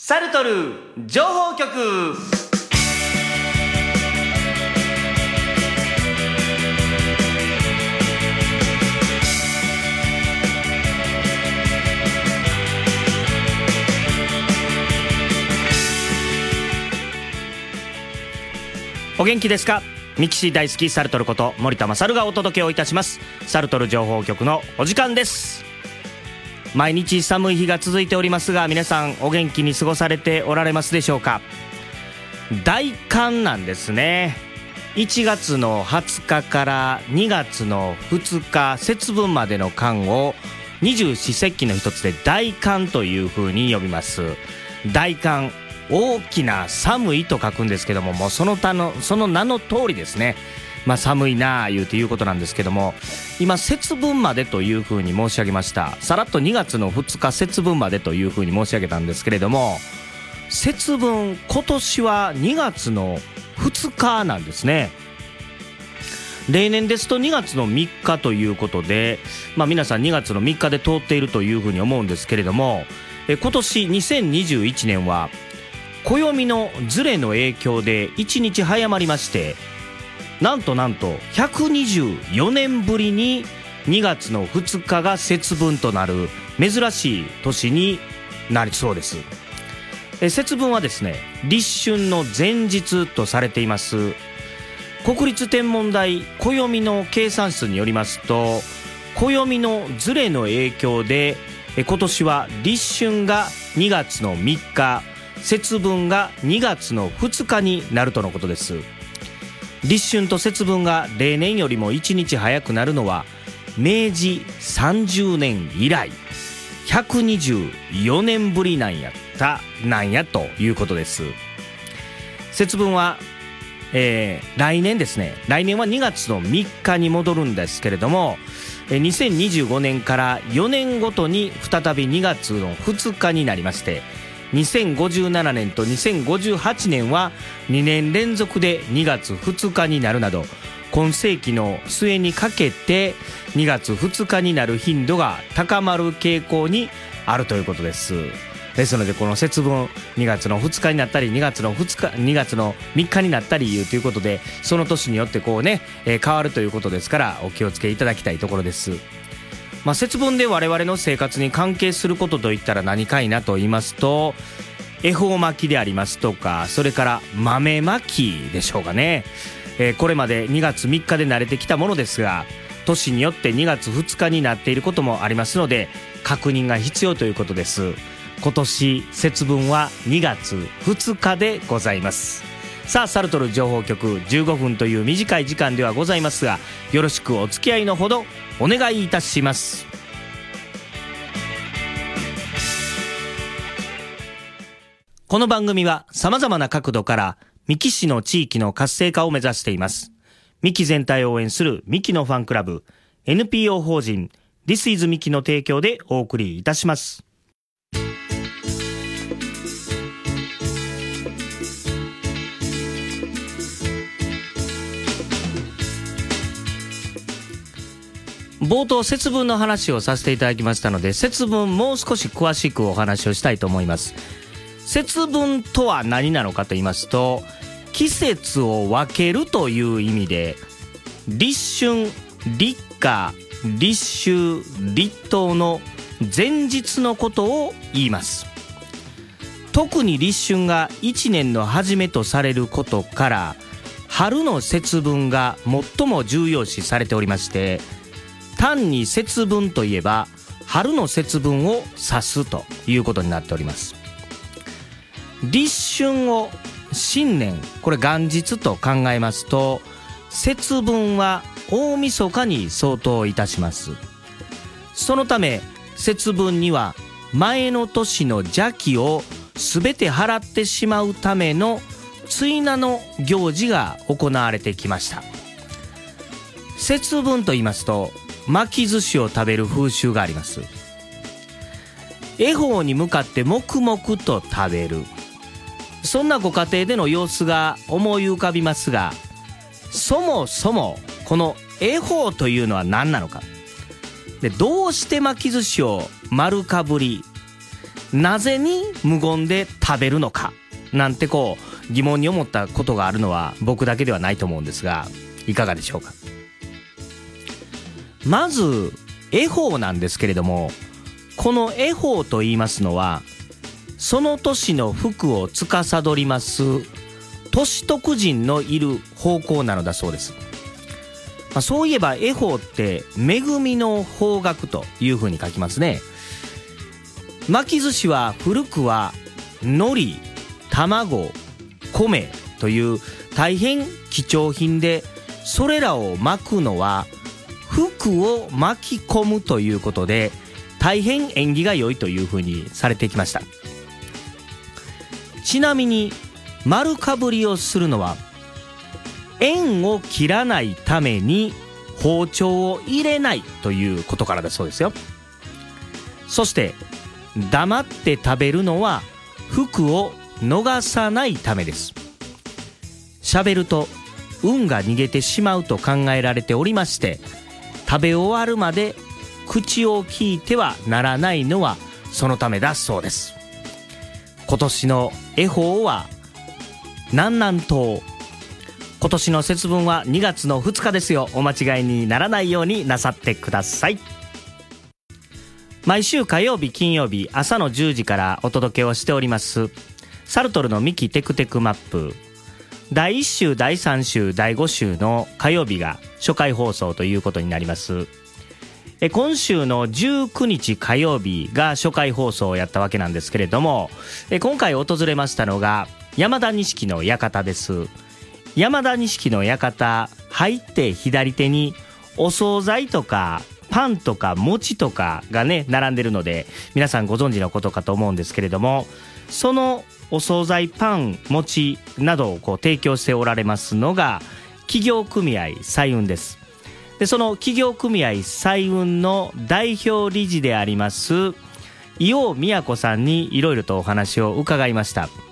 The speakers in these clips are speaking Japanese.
サルトル情報局。お元気ですか？ミキシ大好きサルトルこと森田勝がお届けをいたします。サルトル情報局のお時間です。毎日寒い日が続いておりますが、皆さんお元気に過ごされておられますでしょうか？大寒なんですね。1月の20日から2月の2日節分までの寒を二十四節気の一つで大寒というふうに呼びます。大寒、大きな寒いと書くんですけども、もうその名の通りですね。寒いなあ言うことなんですけども、今節分までというふうに申し上げました。さらっと2月の2日節分までというふうに申し上げたんですけれども、節分今年は2月の2日なんですね。例年ですと2月の3日ということで、皆さん2月の3日で通っているというふうに思うんですけれども、今年2021年は暦のズレの影響で1日早まりまして、なんと124年ぶりに2月の2日が節分となる珍しい年になりそうです。節分はですね、立春の前日とされています。国立天文台暦の計算室によりますと、暦のズレの影響で今年は立春が2月の3日、節分が2月の2日になるとのことです。立春と節分が例年よりも1日早くなるのは明治30年以来124年ぶりなんやということです。節分は、来年ですね。来年は2月の3日に戻るんですけれども、2025年から4年ごとに再び2月の2日になりまして、2057年と2058年は2年連続で2月2日になるなど、今世紀の末にかけて2月2日になる頻度が高まる傾向にあるということです。ですので、この節分2月の2日になったり2月の3日になったりということで、その年によって変わるということですから、お気をつけいただきたいところです。節分で我々の生活に関係することといったら何かいなと言いますと、恵方巻きでありますとか、それから豆巻きでしょうかね。これまで2月3日で慣れてきたものですが、年によって2月2日になっていることもありますので、確認が必要ということです。今年節分は2月2日でございます。さあ、サルトル情報局15分という短い時間ではございますが、よろしくお付き合いのほどお願いいたします。この番組は様々な角度から三木市の地域の活性化を目指しています。三木全体を応援する三木のファンクラブ NPO 法人 This is 三木の提供でお送りいたします。冒頭節分の話をさせていただきましたので、節分もう少し詳しくお話をしたいと思います。節分とは何なのかと言いますと、季節を分けるという意味で、立春、立夏、立秋、立冬の前日のことを言います。特に立春が一年の初めとされることから、春の節分が最も重要視されておりまして、単に節分といえば春の節分を指すということになっております。立春を新年、これ元日と考えますと、節分は大晦日に相当いたします。そのため節分には前の年の邪気をすべて払ってしまうための追儺の行事が行われてきました。節分と言いますと、巻き寿司を食べる風習があります。恵方に向かって黙々と食べる、そんなご家庭での様子が思い浮かびますが、そもそもこの恵方というのは何なのかで、どうして巻き寿司を丸かぶりなぜに無言で食べるのかなんてこう疑問に思ったことがあるのは僕だけではないと思うんですが、いかがでしょうか。まず恵方なんですけれども、この恵方と言いますのはその年の福を司ります歳徳神のいる方向なのだそうです。そういえば恵方って恵みの方角というふうに書きますね。巻き寿司は古くは海苔、卵、米という大変貴重品で、それらを巻くのは福を巻き込むということで大変縁起が良いというふうにされてきました。ちなみに丸かぶりをするのは縁を切らないために包丁を入れないということからだそうですよ。そして黙って食べるのは福を逃さないためです。喋ると運が逃げてしまうと考えられておりまして、食べ終わるまで口を聞いてはならないのはそのためだそうです。今年の恵方は南南東。今年の節分は2月の2日ですよ。お間違いにならないようになさってください。毎週火曜日金曜日朝の10時からお届けをしておりますサルトルのミキテクテクマップ、第1週第3週第5週の火曜日が初回放送ということになります。今週の19日火曜日が初回放送をやったわけなんですけれども、今回訪れましたのが山田錦の館です。山田錦の館入って左手にお惣菜とかパンとか餅とかがね並んでるので皆さんご存知のことかと思うんですけれども、そのお惣菜パン餅などをこう提供しておられますのが企業組合彩雲です。でその企業組合彩雲の代表理事であります伊尾美也子さんにいろいろとお話を伺いました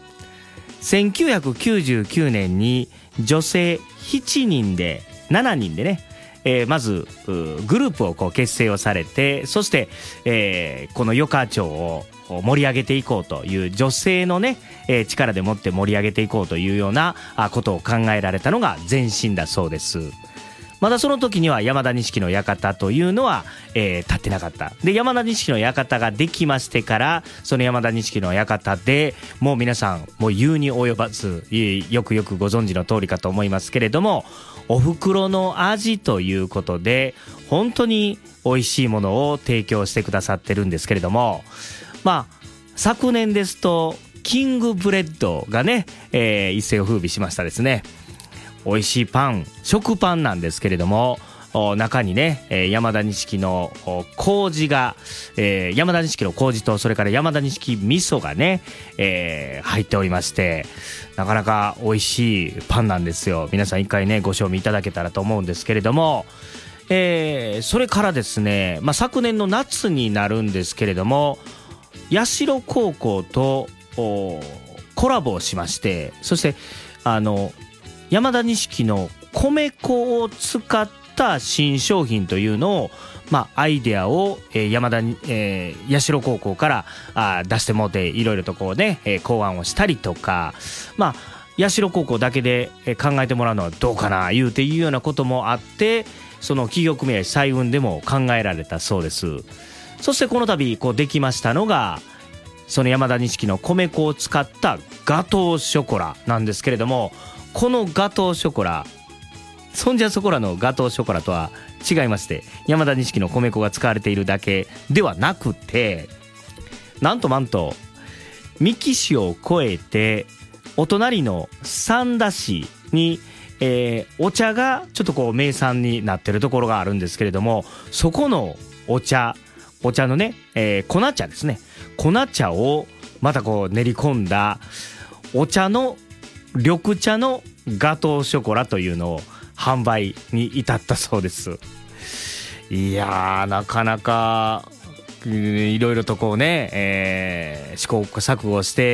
。1999年に女性7人でね、まずグループをこう結成をされて、そして、この余川町を盛り上げていこうという女性のね、力でもって盛り上げていこうというようなことを考えられたのが前身だそうです。まだその時には山田錦の館というのは、立ってなかった。で山田錦の館ができましてから、その山田錦の館でもう皆さんもう言うに及ばずよくご存知の通りかと思いますけれども、お袋の味ということで本当に美味しいものを提供してくださってるんですけれども、昨年ですとキングブレッドがね、一世を風靡しましたですね。美味しいパン、食パンなんですけれども、中にね、山田錦の麹が、山田錦の麹とそれから山田錦味噌がね、入っておりまして、なかなか美味しいパンなんですよ。皆さん一回ねご賞味いただけたらと思うんですけれども、それからですね、昨年の夏になるんですけれども、社高校とコラボをしまして、そして山田錦の米粉を使った新商品というのを、アイデアを、社高校から出してもらっていろいろとこうね、考案をしたりとか、社高校だけで考えてもらうのはどうかないうようなこともあって、その企業組合彩雲でも考えられたそうです。そしてこの度こうできましたのがその山田錦の米粉を使ったガトーショコラなんですけれども、このガトーショコラ、そんじゃそこらのガトーショコラとは違いまして、山田錦の米粉が使われているだけではなくて、なんと三木市を越えてお隣の三田市に、お茶がちょっとこう名産になってるところがあるんですけれども、そこのお茶のね、粉茶ですね、粉茶をまたこう練り込んだお茶の緑茶のガトーショコラというのを販売に至ったそうです。いやー、なかなかいろいろとこうね、試行錯誤して、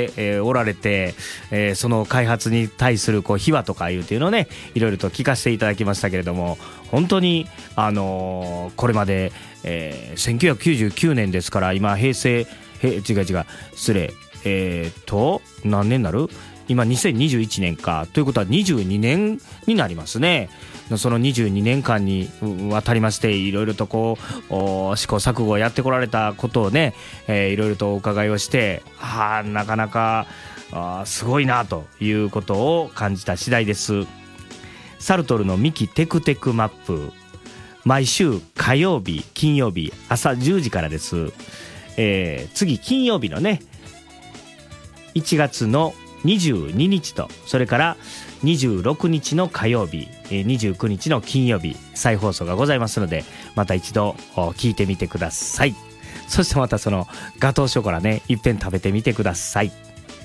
おられて、その開発に対するこう秘話とかいうのをね、いろいろと聞かせていただきましたけれども、本当にこれまで、1999年ですから今平成失礼何年になる？今2021年かということは22年になりますね。その22年間にわたりましていろいろとこう試行錯誤をやってこられたことをね、いろいろとお伺いをしてなかなかすごいなということを感じた次第です。サルトルのミキテクテクマップ、毎週火曜日金曜日朝10時からです。次金曜日のね1月の22日とそれから26日の火曜日、29日の金曜日再放送がございますので、また一度聞いてみてください。そしてまたそのガトーショコラね、いっぺん食べてみてください。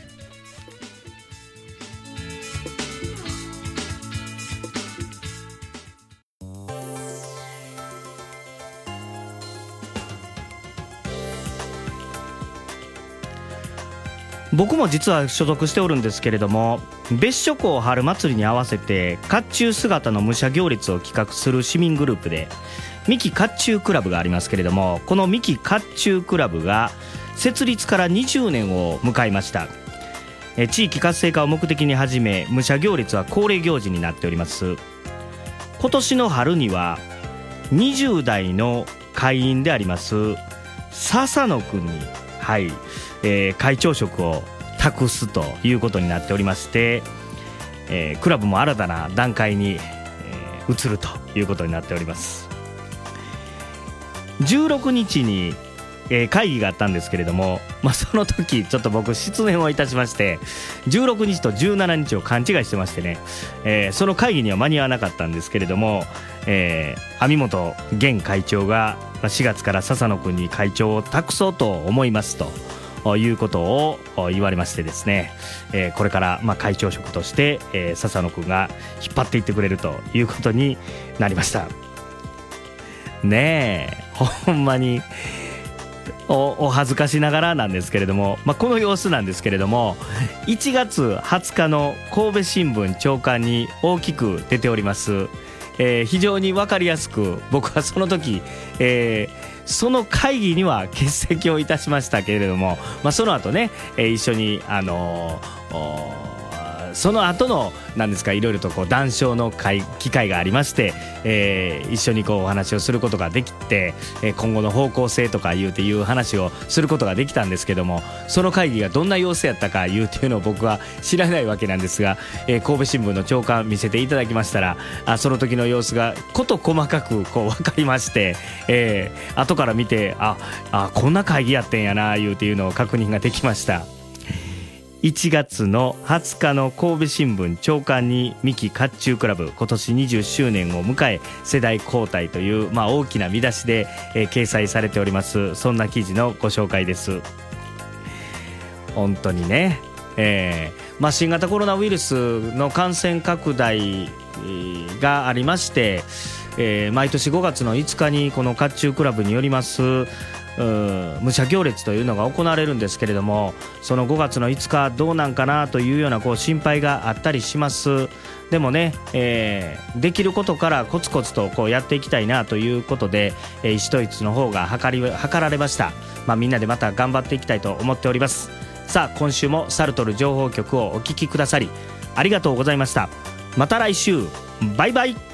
僕も実は所属しておるんですけれども、別所港春祭りに合わせて甲冑姿の武者行列を企画する市民グループで三木甲冑クラブがありますけれども、この三木甲冑クラブが設立から20年を迎えました。地域活性化を目的に始め、武者行列は恒例行事になっております。今年の春には20代の会員であります笹野くんに会長職を託すということになっておりまして、クラブも新たな段階に、移るということになっております。16日に、会議があったんですけれども、その時ちょっと僕失念をいたしまして、16日と17日を勘違いしてましてね、その会議には間に合わなかったんですけれども、網本現会長が4月から笹野君に会長を託そうと思いますということを言われましてですね、これから会長職として、笹野君が引っ張っていってくれるということになりましたね。ほんまにお恥ずかしながらなんですけれども、この様子なんですけれども、1月20日の神戸新聞朝刊に大きく出ております。非常に分かりやすく、僕はその時、その会議には欠席をいたしましたけれども、その後ね、一緒にその後の何ですか、いろいろとこう談笑の機会がありまして、一緒にこうお話をすることができて、今後の方向性とかいう話をすることができたんですけども、その会議がどんな様子やったかいうのを僕は知らないわけなんですが、神戸新聞の朝刊見せていただきましたら、その時の様子がこと細かくこう分かりまして、後から見てこんな会議やってんやないうのを確認ができました。1月の20日の神戸新聞朝刊に三木甲冑クラブ今年20周年を迎え世代交代という、大きな見出しで、掲載されております。そんな記事のご紹介です。本当にね、新型コロナウイルスの感染拡大がありまして、毎年5月の5日にこの甲冑クラブによります武者行列というのが行われるんですけれども、その5月の5日どうなんかなというようなこう心配があったりします。でもね、できることからコツコツとこうやっていきたいなということで、意思統一の方が図られました。みんなでまた頑張っていきたいと思っております。さあ、今週もサルトル情報局をお聞きくださりありがとうございました。また来週、バイバイ。